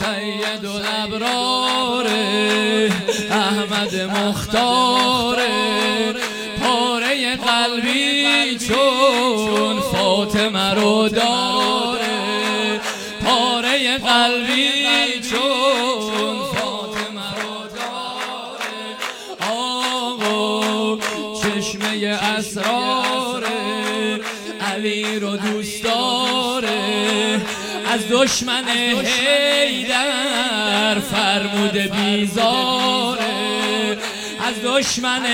سید الابرار احمد مختار، پاره قلبی چون فاطمه رو داره، پاره قلبی چون فاطمه رو داره. آقا چشمه اسرار علی رو دوست داره، از دشمن حیدر فرموده بیزاره، از دشمن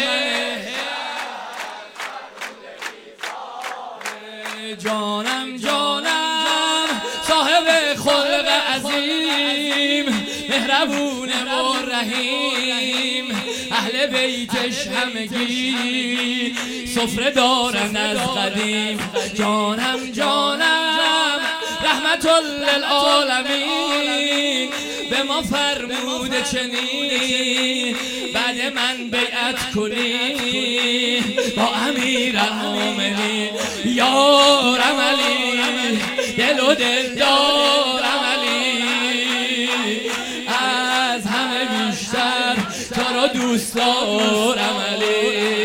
جانم جانم صاحب خلق عظیم، مهربون و رحیم، اهل بیتش همگی سفره دارن از قدیم. جانم جانم رحمت للعالمین، به ما فرموده چنین بعد من بیعت کنی با امیرالمومنین. یارم علی دل و دل دارم علی، از همه بیشتر تو رو دوست دارم علی.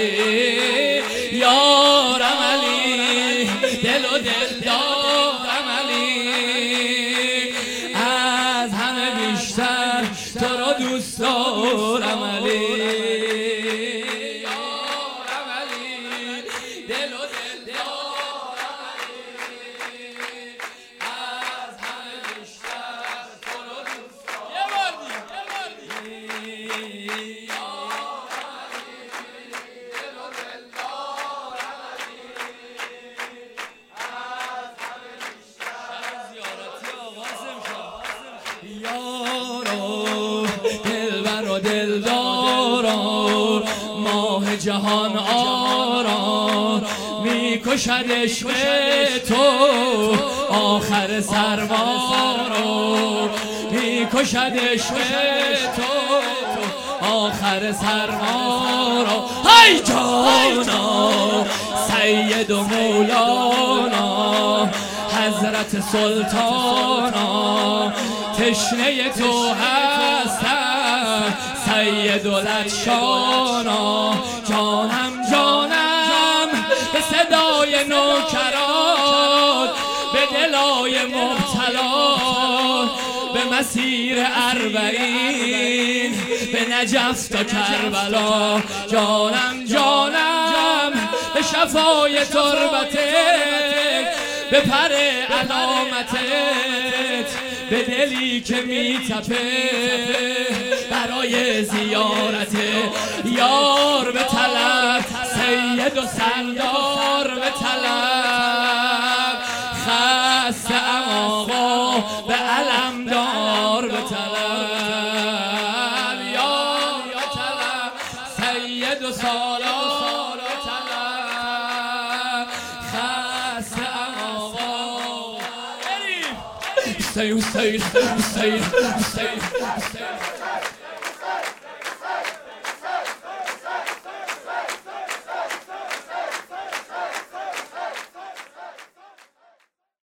یارم علی دل و دل دارم علی، از همه بیشتر تو رو دوست دارم علی. یارم علی دل و دل دارم علی، از همه بیشتر تو رو دوست دارم علی. یارو دلبر و دلدارا ماه جهان آرا، میکشد عشق تو آخر سرمارا، میکشد عشق تو آخر سرمارا. های جانا سید و مولانا حضرت سلطانا، تشنه تو هستم سید العطشانا. جانم جانم به صدای نوکران، به دلای مبتلا، به مسیر اربعین، به نجف تا کربلا. جانم جانم به شفای تربتت، به پر علامتت، به دلی که میتپه برای زیارت. یار به طلب سید و سردار به طلب، خسته ام آقا به علمدار به طلب. یار به طلب سید و سالار به طلب، خسته ام آقا. Stay.